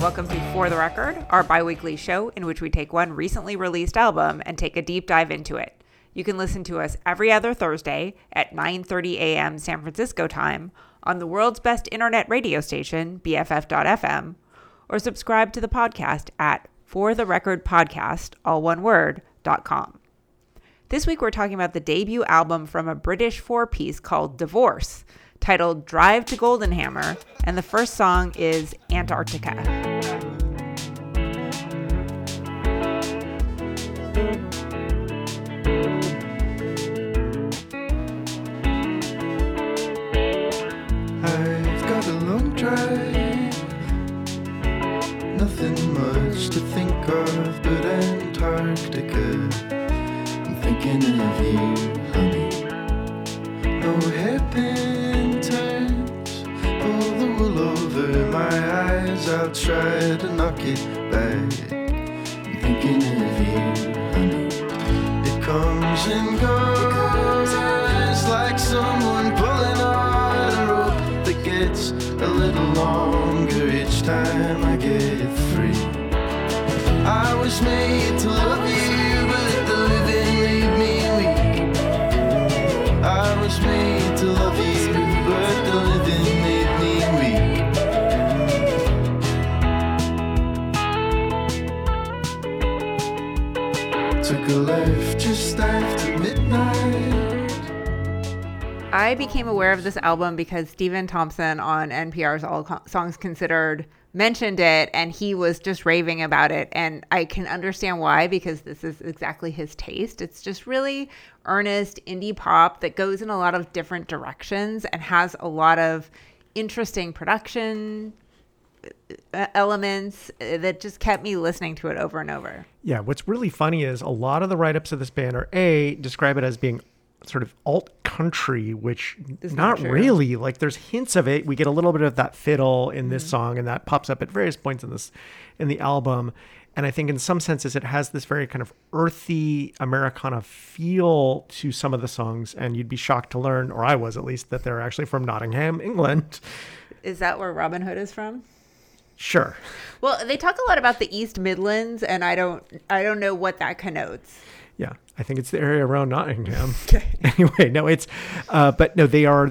welcome to For the Record, our bi-weekly show in which we take one recently released album and take a deep dive into it. You can listen to us every other Thursday at 9:30 a.m. San Francisco time on the world's best internet radio station, BFF.FM, or subscribe to the podcast at fortherecordpodcast, all one word, .com. This week we're talking about the debut album from a British four-piece called Divorce, titled Drive to Goldenhammer, and the first song is Antarctica. I've got a long drive, nothing much to think of but Antarctica. I'm thinking of you, honey. No hairpin turns, pull the wool over my eyes. I'll try to knock it back. I'm thinking of you, honey. It comes and goes like someone pulling on a rope that gets a little longer each time I get free. I was made to love you, but the living made me weak. I was made to love you, but the living made me weak. Took a left just after midnight. I became aware of this album because Stephen Thompson on NPR's All Songs Considered mentioned it, and he was just raving about it. And I can understand why, because this is exactly his taste. It's just really earnest indie pop that goes in a lot of different directions and has a lot of interesting production elements that just kept me listening to it over and over. Yeah, what's really funny is a lot of the write-ups of this band are describe it as being sort of alt country, which is not really. Like, there's hints of it. We get a little bit of that fiddle in this song, and that pops up at various points in the album. And I think in some senses it has this very kind of earthy Americana feel to some of the songs. And you'd be shocked to learn, or I was at least, that they're actually from Nottingham, England. Is that where Robin Hood is from? Sure. Well, they talk a lot about the East Midlands, and I don't know what that connotes. Yeah, I think it's the area around Nottingham. Okay. Anyway, no, but no, they are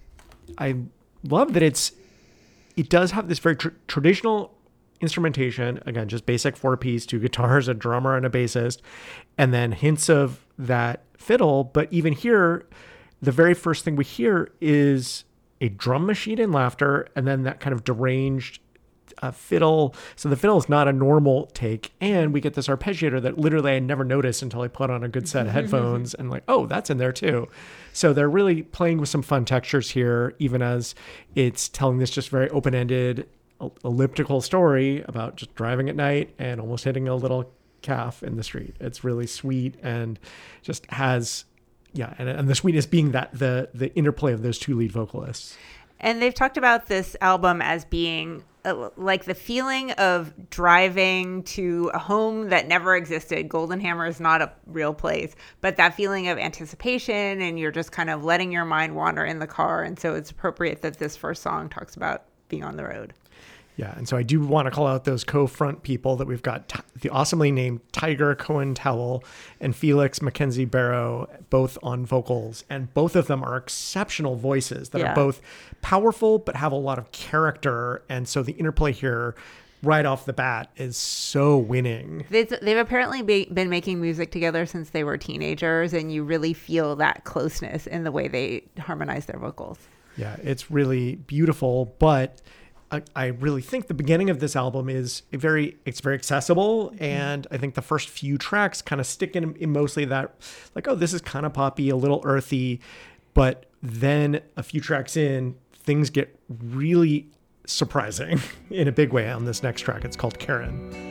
I love that it does have this very traditional instrumentation. Again, just basic four-piece, two guitars, a drummer, and a bassist, and then hints of that fiddle. But even here, the very first thing we hear is a drum machine and laughter, and then that kind of deranged fiddle. So the fiddle is not a normal take, and we get this arpeggiator that literally I never noticed until I put on a good set of headphones and like, oh, that's in there too. So they're really playing with some fun textures here, even as it's telling this just very open-ended elliptical story about just driving at night and almost hitting a little calf in the street. It's really sweet and just has, and the sweetness being that the interplay of those two lead vocalists. And they've talked about this album as being like the feeling of driving to a home that never existed. Goldenhammer is not a real place, but that feeling of anticipation, and you're just kind of letting your mind wander in the car. And so it's appropriate that this first song talks about being on the road. Yeah, and so I do want to call out those co-front people that we've got, the awesomely named Tiger Cohen-Towell and Felix Mackenzie Barrow, both on vocals. And both of them are exceptional voices that are both powerful but have a lot of character. And so the interplay here right off the bat is so winning. They've apparently been making music together since they were teenagers, and you really feel that closeness in the way they harmonize their vocals. Yeah, it's really beautiful, but I really think the beginning of this album is very accessible. And I think the first few tracks kind of stick in mostly that, like, oh, this is kind of poppy, a little earthy. But then a few tracks in, things get really surprising in a big way on this next track. It's called Karen.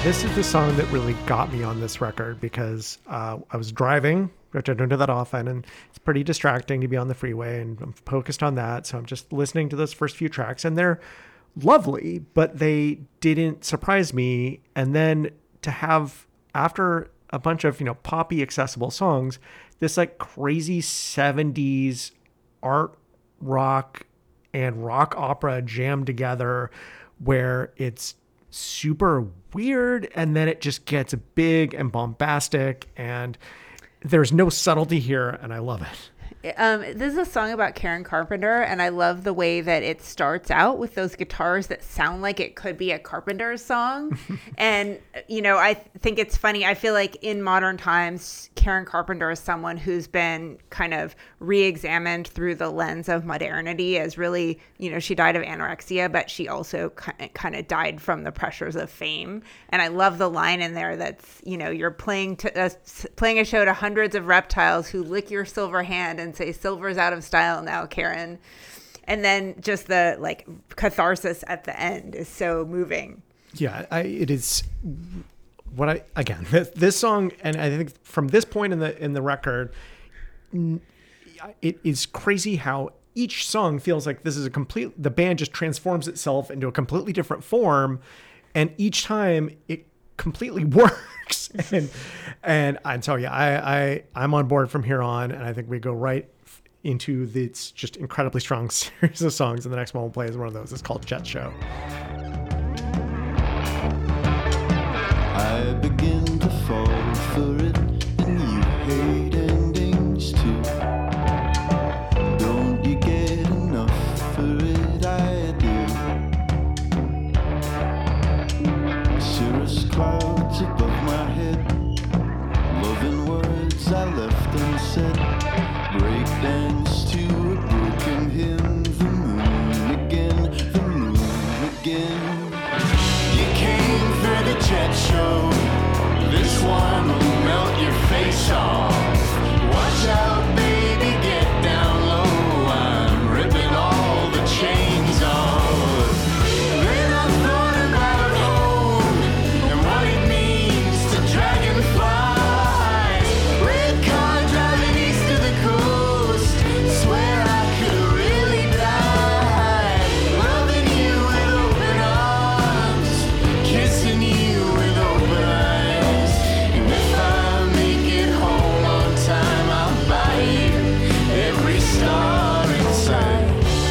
This is the song that really got me on this record because I was driving, which I don't do that often, and it's pretty distracting to be on the freeway, and I'm focused on that. So I'm just listening to those first few tracks, and they're lovely, but they didn't surprise me. And then to have, after a bunch of, poppy accessible songs, this like crazy 70s art rock and rock opera jammed together where it's super weird and then it just gets big and bombastic and there's no subtlety here, and I love it. This is a song about Karen Carpenter, and I love the way that it starts out with those guitars that sound like it could be a Carpenter song. And, I think it's funny. I feel like in modern times, Karen Carpenter is someone who's been kind of re-examined through the lens of modernity as really, she died of anorexia, but she also kind of died from the pressures of fame. And I love the line in there that's, you're playing a show to hundreds of reptiles who lick your silver hand and say silver's out of style now, Karen. And then just the like catharsis at the end is so moving. Yeah, it is what this song, and I think from this point in the record, it is crazy how each song feels like this is the band just transforms itself into a completely different form, and each time it completely works. And I'm telling you, I'm on board from here on, and I think we go right into this just incredibly strong series of songs, and the next one we'll play is one of those. It's called Jet Show. I begin to fall for it, and you hate endings too. Don't you get enough for it? I do. Cirrus clouds above my head, loving words I left unsaid. Breakdance to a broken hymn. The moon again, the moon again. You came for the jet show. This one will melt your face off. Watch out, baby, get down low. I'm ripping all the chains off. Then I thought about home and what it means to dragonflies. Red car driving east of the coast. Swear I could really die. Loving you with open arms, kissing you with open eyes. And if I make it home on time, I'll buy you every star inside.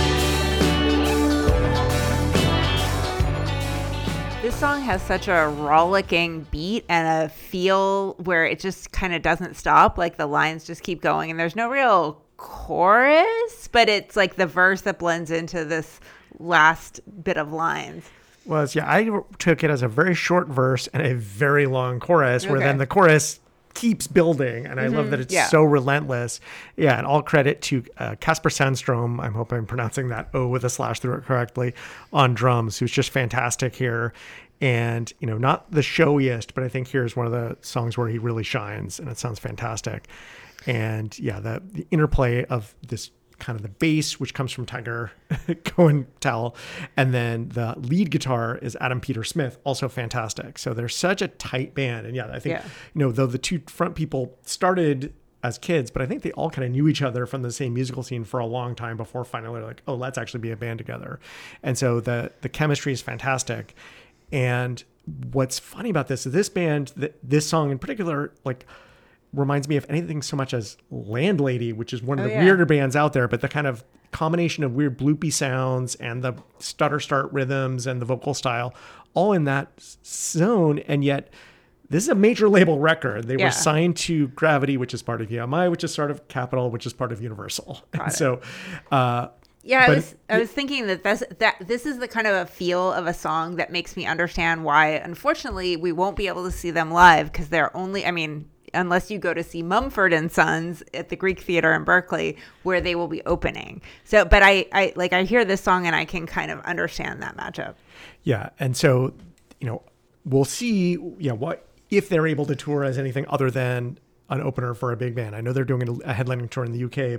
This song has such a rollicking beat and a feel where it just kind of doesn't stop. Like the lines just keep going and there's no real chorus, but it's like the verse that blends into this last bit of lines. I took it as a very short verse and a very long chorus, where then the chorus keeps building, and I love that it's so relentless. Yeah, and all credit to Casper Sandstrom. I hope I'm pronouncing that O with a slash through it correctly, on drums, who's just fantastic here. And, not the showiest, but I think here's one of the songs where he really shines, and it sounds fantastic. And yeah, the interplay of this kind of the bass, which comes from Tiger Cohen-Tell, and then the lead guitar is Adam Peter Smith, also fantastic. So they're such a tight band. And yeah, I think, though the two front people started as kids, but I think they all kind of knew each other from the same musical scene for a long time before finally they're like, oh, let's actually be a band together. And so the chemistry is fantastic. And what's funny about this is this band, this song in particular, like, reminds me of anything so much as Landlady, which is one of the weirder bands out there, but the kind of combination of weird bloopy sounds and the stutter start rhythms and the vocal style all in that zone. And yet this is a major label record. They were signed to Gravity, which is part of EMI, which is sort of Capitol, which is part of Universal. And so, I was thinking that this is the kind of a feel of a song that makes me understand why, unfortunately, we won't be able to see them live, because they're only, unless you go to see Mumford and Sons at the Greek Theater in Berkeley, where they will be opening. So, but I hear this song and I can kind of understand that matchup. Yeah. And so, we'll see, what, if they're able to tour as anything other than an opener for a big band. I know they're doing a headlining tour in the UK, but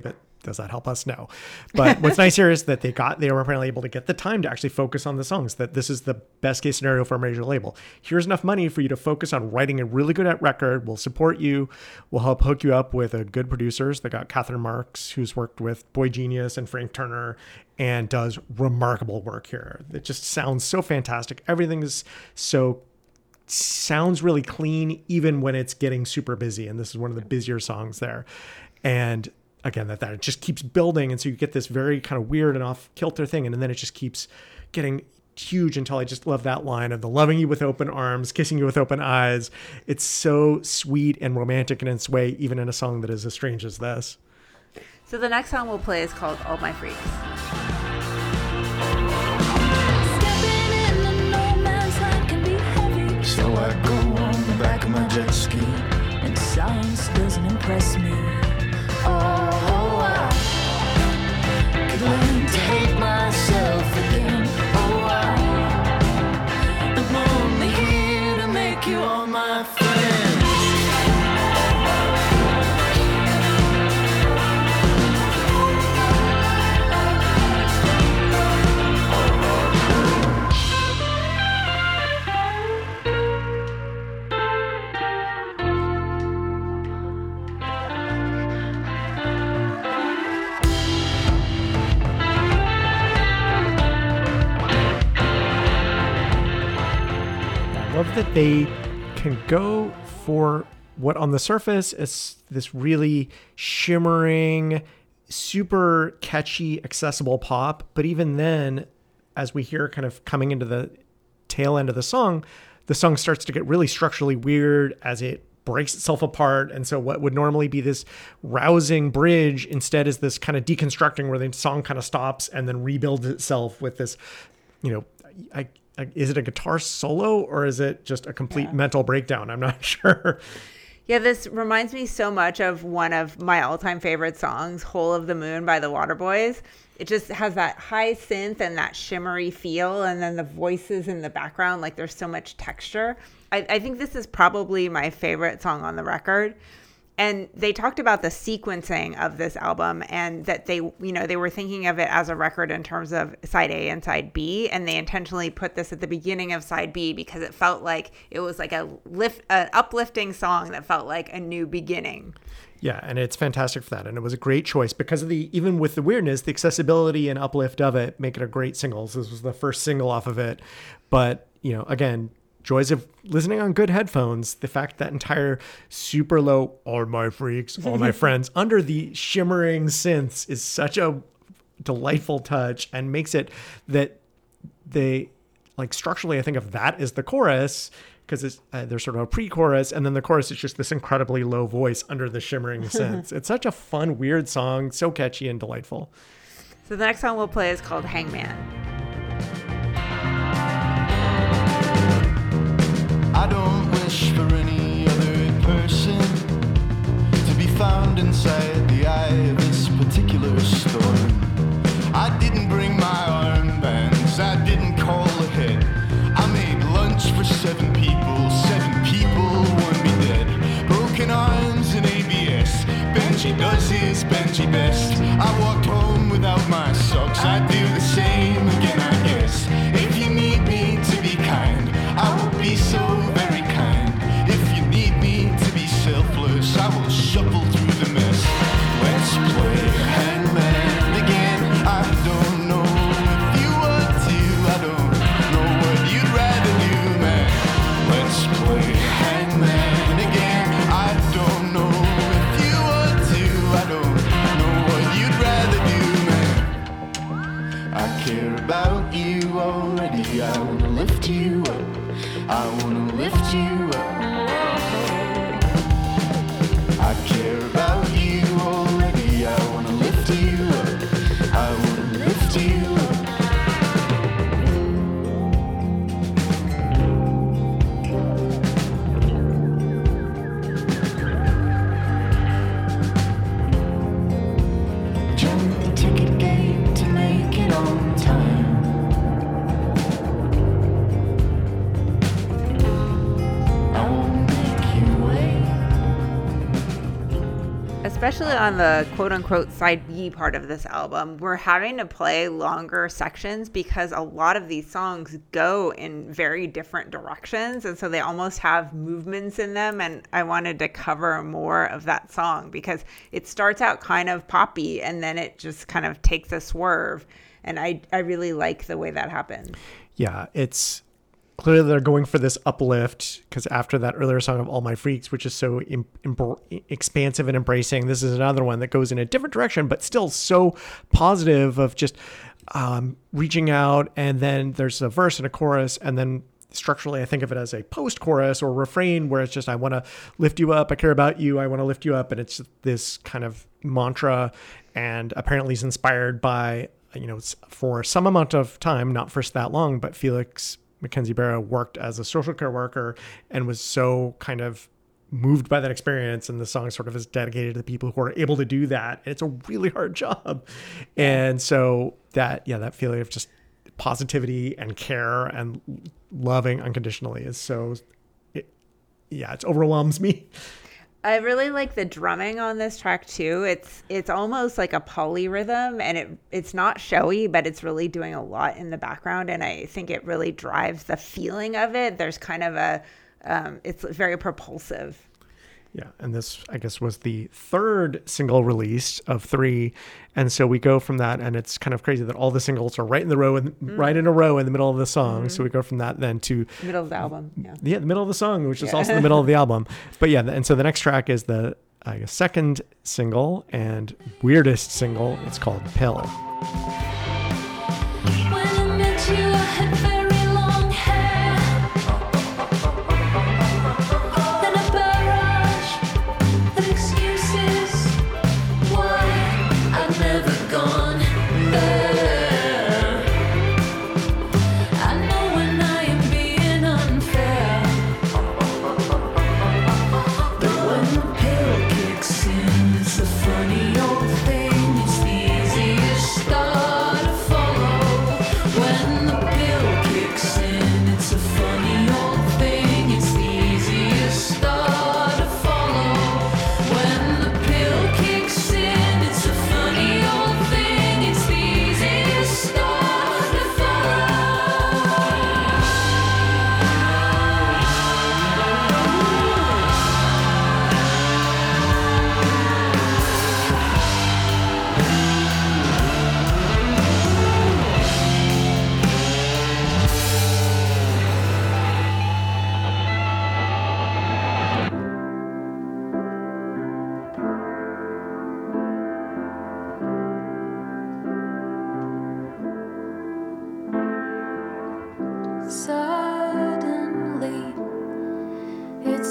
Does that help us? No. But what's nice here is that they were apparently able to get the time to actually focus on the songs, that this is the best case scenario for a major label. Here's enough money for you to focus on writing a really good record. We'll support you. We'll help hook you up with good producers. They got Catherine Marks, who's worked with Boy Genius and Frank Turner and does remarkable work here. It just sounds so fantastic. Everything is sounds really clean, even when it's getting super busy. And this is one of the busier songs there. And again, that it just keeps building. And so you get this very kind of weird and off kilter thing. And then it just keeps getting huge until I just love that line of the loving you with open arms, kissing you with open eyes. It's so sweet and romantic in its way, even in a song that is as strange as this. So the next song we'll play is called All My Freaks. So I go on the back of my jet ski, and science doesn't impress me. Oh, I could learn to hate myself again. Oh, I'm only here to make you all my friends. I love that they can go for what on the surface is this really shimmering, super catchy, accessible pop. But even then, as we hear kind of coming into the tail end of the song starts to get really structurally weird as it breaks itself apart. And so what would normally be this rousing bridge instead is this kind of deconstructing where the song kind of stops and then rebuilds itself with this, is it a guitar solo or is it just a complete mental breakdown? I'm not sure. Yeah, this reminds me so much of one of my all-time favorite songs, Hole of the Moon by the Waterboys. It just has that high synth and that shimmery feel, and then the voices in the background, like there's so much texture. I think this is probably my favorite song on the record. And they talked about the sequencing of this album and that they were thinking of it as a record in terms of side A and side B. And they intentionally put this at the beginning of side B because it felt like it was like an uplifting song that felt like a new beginning. Yeah, and it's fantastic for that. And it was a great choice because of even with the weirdness, the accessibility and uplift of it make it a great single. So this was the first single off of it. But, again, joys of listening on good headphones, the fact that entire super low, all my freaks, all my friends, under the shimmering synths is such a delightful touch and makes it that they, like structurally, I think of that as the chorus because there's sort of a pre-chorus and then the chorus is just this incredibly low voice under the shimmering synths. It's such a fun, weird song, so catchy and delightful. So the next song we'll play is called Hangman. I don't wish for any other person to be found inside the eye of this particular storm. I didn't bring my armbands, I didn't call ahead. I made lunch for 7 people, 7 people want me dead. Broken arms and ABS, Benji does his Benji best. I walked home without my socks, I'd do the same again I guess. If you need me to be kind, I will be so very kind. If you need me to be selfless, I will shuffle through the mess. Let's play hangman again. I don't know if you want to. I don't know what you'd rather do, man. Let's play hangman again. I don't know if you want to. I don't know what you'd rather do, man. I care about you already. I wanna lift you up. I wanna lift you up. I care about you already. I wanna lift you up. I wanna lift you up. Jump the ticket gate to make it on time. I especially on the quote unquote side B part of this album, we're having to play longer sections because a lot of these songs go in very different directions. And so they almost have movements in them. And I wanted to cover more of that song because it starts out kind of poppy and then it just kind of takes a swerve. And I really like the way that happens. Yeah, it's clearly they're going for this uplift because after that earlier song of All My Freaks, which is so expansive and embracing, this is another one that goes in a different direction, but still so positive of just reaching out. And then there's a verse and a chorus. And then structurally, I think of it as a post-chorus or refrain where it's just, I want to lift you up. I care about you. I want to lift you up. And it's this kind of mantra, and apparently is inspired by, for some amount of time, not for that long, but Felix Mackenzie Barra worked as a social care worker and was so kind of moved by that experience. And the song sort of is dedicated to the people who are able to do that. And it's a really hard job. And so that feeling of just positivity and care and loving unconditionally is so, it overwhelms me. I really like the drumming on this track too. It's almost like a polyrhythm, and it's not showy, but it's really doing a lot in the background, and I think it really drives the feeling of it. There's kind of it's very propulsive. Yeah, and this, I guess, was the third single released of 3, and so we go from that, and it's kind of crazy that all the singles are right in a row in the middle of the song. Mm-hmm. So we go from that then to middle of the album. Yeah, the middle of the song, which is also the middle of the album. But yeah, and so the next track is the second single and weirdest single. It's called Pill. When I met you, I had very long hair. Then a barrage of excuses why I've never gone there. I know when I am being unfair, but when the pill kicks in, it's a funny old thing. It's the easiest star to follow. When the pill kicks in, it's a funny old thing. It's the easiest star to follow. When the pill kicks in, it's a funny old thing. It's the easiest star to follow. Suddenly, it's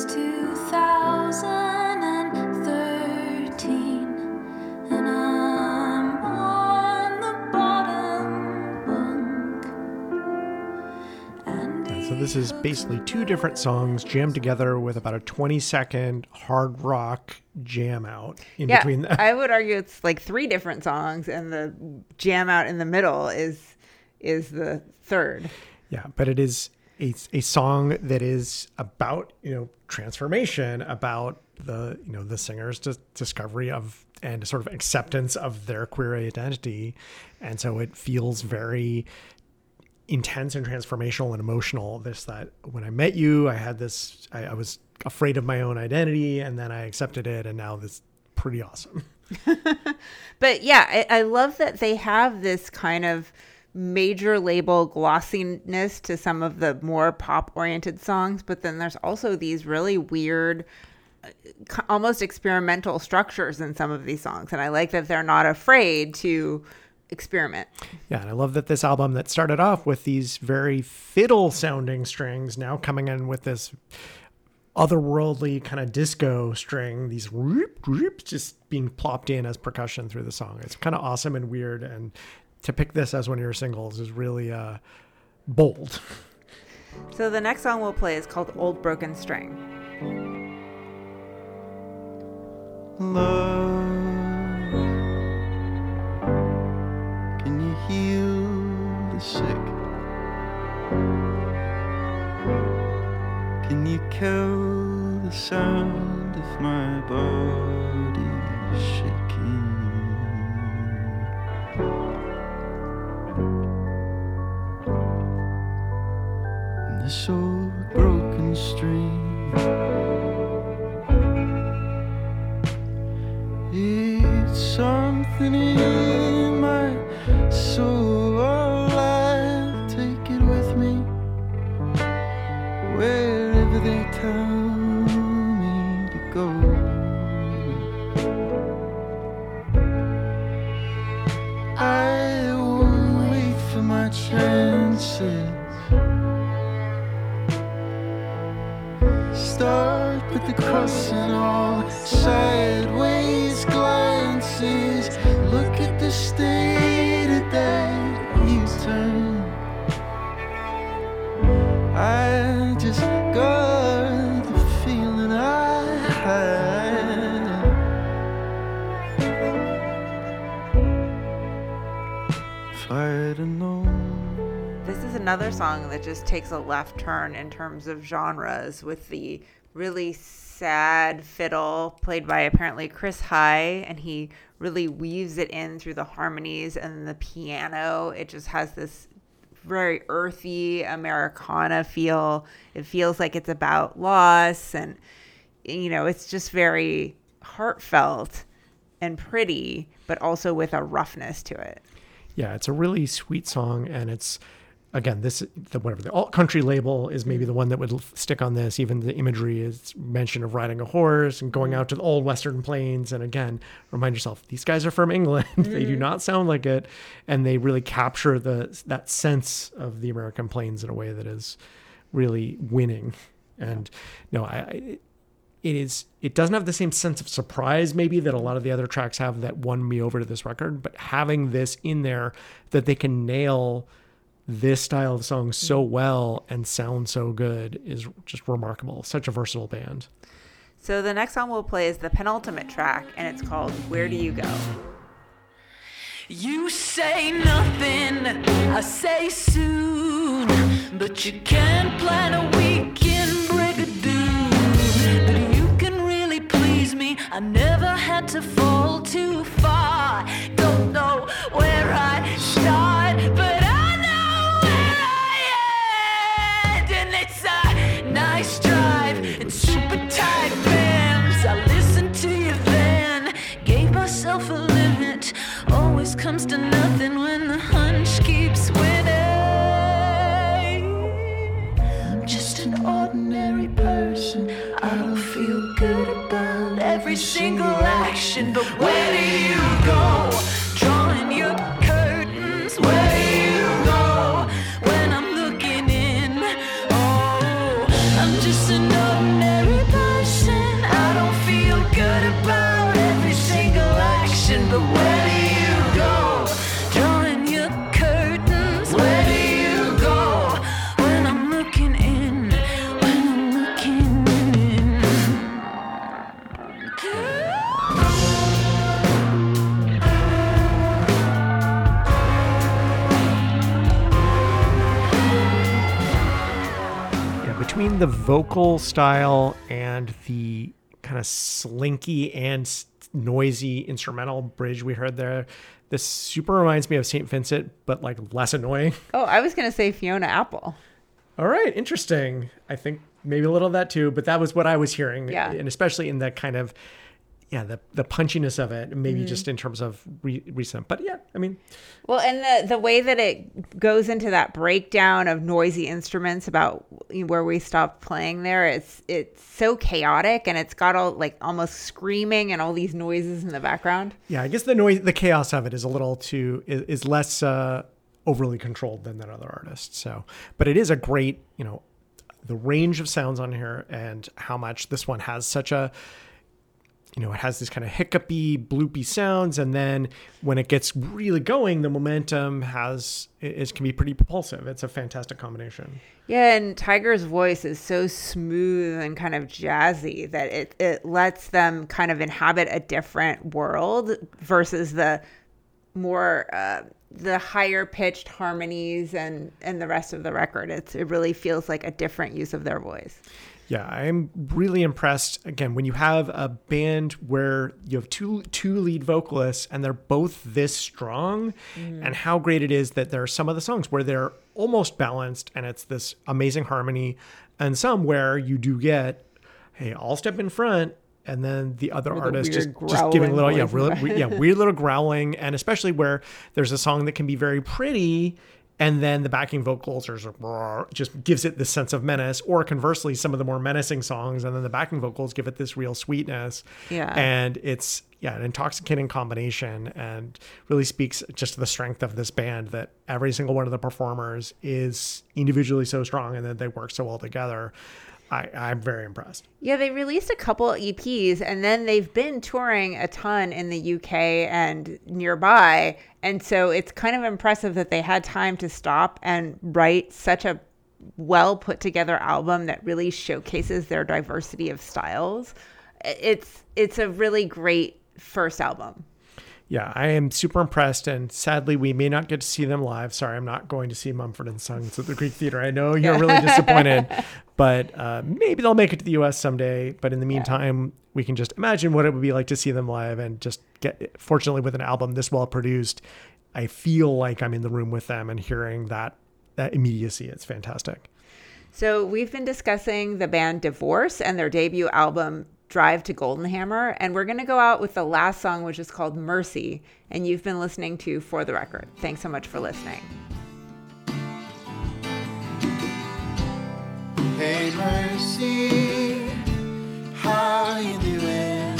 2013, and I'm on the bottom bunk. And So this is basically 2 different songs jammed together with about a 20-second hard rock jam out in between them. I would argue it's like 3 different songs, and the jam out in the middle is the third. Yeah, but it is a song that is about, transformation, about the singer's discovery of and sort of acceptance of their queer identity. And so it feels very intense and transformational and emotional. That when I met you, I had this, I was afraid of my own identity, and then I accepted it, and now this is pretty awesome. But yeah, I love that they have this kind of major label glossiness to some of the more pop oriented songs, but then there's also these really weird, almost experimental structures in some of these songs. And I like that they're not afraid to experiment. Yeah, and I love that this album that started off with these very fiddle sounding strings now coming in with this otherworldly kind of disco string, these whoop just being plopped in as percussion through the song. It's kind of awesome and weird, and to pick this as one of your singles is really bold. So the next song we'll play is called Old Broken String. Love, can you heal the sick? Can you kill the sound of my body's shaking. And this old broken stream, it's something in my soul. I'll take it with me wherever they tell me to go. I won't wait for my chances. Start with the crossing all sideways glances. Look at the state of that U-turn. I just got the feeling I had. If I'd have known. This is another song that just takes a left turn in terms of genres, with the really sad fiddle played by apparently Chris High, and he really weaves it in through the harmonies, and the piano, it just has this very earthy Americana feel. It feels like it's about loss, and it's just very heartfelt and pretty, but also with a roughness to it. Yeah, it's a really sweet song, and it's, again, the alt country label is maybe the one that would stick on this. Even the imagery is mention of riding a horse and going out to the old Western plains. And again, remind yourself, these guys are from England. They do not sound like it, and they really capture that sense of the American plains in a way that is really winning. And it doesn't have the same sense of surprise maybe that a lot of the other tracks have that won me over to this record, but having this in there, that they can nail this style of song so well and sound so good, is just remarkable. Such a versatile band. So the next song we'll play is the penultimate track, and it's called Where Do You Go? You say nothing, I say soon, but you can't plan a weekend brigadoon. But you can really please me, I never had to fall too far. Don't know where I start, but I know where I end. And it's a nice drive and super tight bands. I listened to you then, gave myself a limit. Always comes to nothing when the hunch keeps winning. I'm just an ordinary person. I don't feel good about every single action. But where do you go? Drawing your curtains. Where do you go when I'm looking in? Oh, I'm just an ordinary person. I don't feel good about every single action. But where do you go? Drawing your curtains. Where do you go when I'm looking in? When I'm looking in. Yeah, between the vocal style and the kind of slinky and noisy instrumental bridge we heard there, this super reminds me of St. Vincent, but like less annoying. Oh, I was going to say Fiona Apple. All right, interesting. I think maybe a little of that too, but that was what I was hearing. Yeah. And especially in that kind of, the punchiness of it, maybe just in terms of recent. But yeah, I mean. Well, and the way that it goes into that breakdown of noisy instruments about where we stopped playing there, it's so chaotic, and it's got all like almost screaming and all these noises in the background. Yeah, I guess the chaos of it is a little is less overly controlled than that other artist. So, but it is a great, the range of sounds on here, and how much this one has such a, it has this kind of hiccupy, bloopy sounds, and then when it gets really going, the momentum can be pretty propulsive. It's a fantastic combination. Yeah, and Tiger's voice is so smooth and kind of jazzy that it lets them kind of inhabit a different world versus the more the higher pitched harmonies and the rest of the record. It really feels like a different use of their voice. Yeah, I'm really impressed. Again, when you have a band where you have two lead vocalists and they're both this strong, and how great it is that there are some of the songs where they're almost balanced and it's this amazing harmony, and some where you do get, hey, I'll step in front, and then the other artist just giving a little, weird little growling, and especially where there's a song that can be very pretty, and then the backing vocals are just gives it this sense of menace, or conversely, some of the more menacing songs, and then the backing vocals give it this real sweetness. Yeah. And it's an intoxicating combination, and really speaks just to the strength of this band, that every single one of the performers is individually so strong and that they work so well together. I'm very impressed. Yeah, they released a couple EPs, and then they've been touring a ton in the UK and nearby. And so it's kind of impressive that they had time to stop and write such a well put together album that really showcases their diversity of styles. It's a really great first album. Yeah, I am super impressed, and sadly, we may not get to see them live. Sorry, I'm not going to see Mumford & Sons at the Greek Theater. I know you're really disappointed, but maybe they'll make it to the U.S. someday. But in the meantime, we can just imagine what it would be like to see them live, and just fortunately, with an album this well produced, I feel like I'm in the room with them and hearing that immediacy. It's fantastic. So we've been discussing the band Divorce and their debut album, Drive to Golden Hammer, and we're going to go out with the last song, which is called Mercy, and you've been listening to For the Record. Thanks so much for listening. Hey Mercy, how you doing?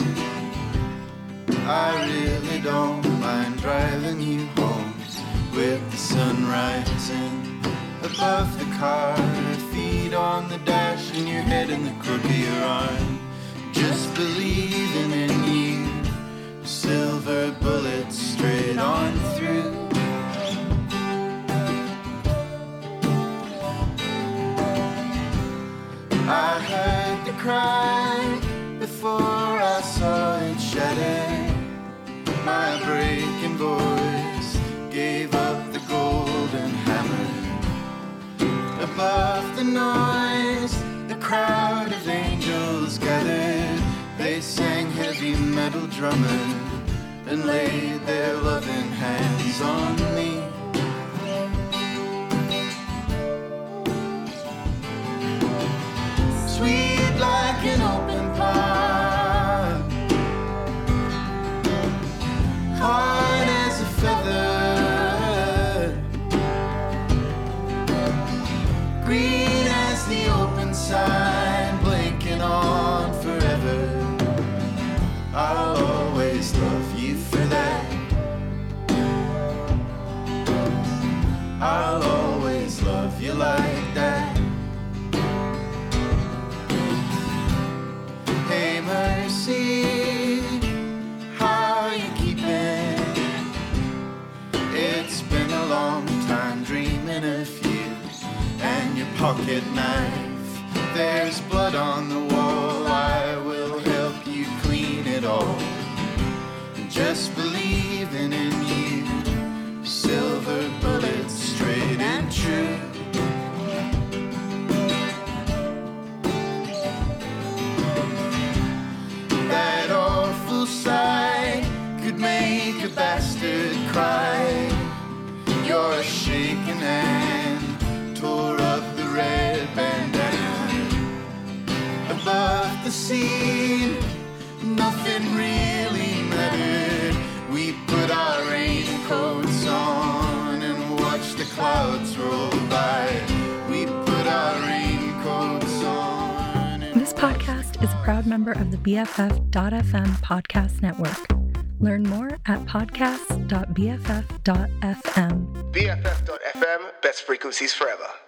I really don't mind driving you home with the sun rising above the car, feet on the dash and your head in the crook of your arm. Just believing in you, silver bullets straight on through. I heard the cry before I saw it shatter. My breaking voice gave up the golden hammer. Above the noise, the crowd of angels gathered. They sang heavy metal drumming and laid their loving hands on me. Sweet like an open palm, hard as a feather, green as the open sign, blinking on forever. I'll always love you for that. I'll always love you like that. Hey Mercy, how you keeping? It's been a long time dreaming of you and your pocket knife. There's blood on the wall, I will help you clean it all. Just believing in you, silver bullets straight and true. That awful sight could make a bastard cry. Your shaking hand tore up the red bandana. Above the scene, nothing really mattered. We put our raincoats on and watched the clouds roll by. We put our raincoats on. This podcast is a proud member of the BFF.FM podcast network. Learn more at podcasts.bff.fm. BFF.FM, best frequencies forever.